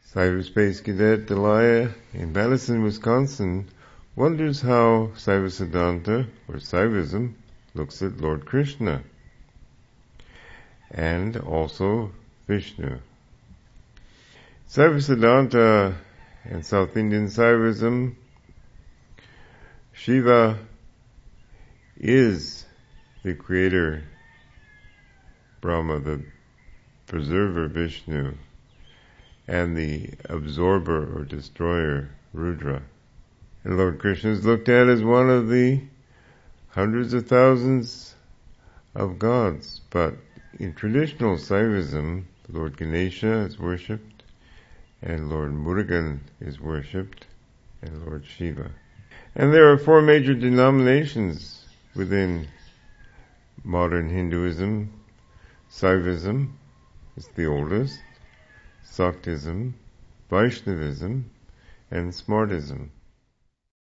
Cyberspace cadet Delia in Madison, Wisconsin wonders how Saiva Siddhanta, or Saivism, looks at Lord Krishna and also Vishnu. Saiva Siddhanta and South Indian Saivism, Shiva is the creator, Brahma, the preserver, Vishnu, and the absorber or destroyer, Rudra. And Lord Krishna is looked at as one of the hundreds of thousands of gods, but in traditional Saivism, Lord Ganesha is worshipped, and Lord Murugan is worshipped, and Lord Shiva. And there are 4 major denominations within modern Hinduism. Saivism is the oldest, Saktism, Vaishnavism, and Smartism.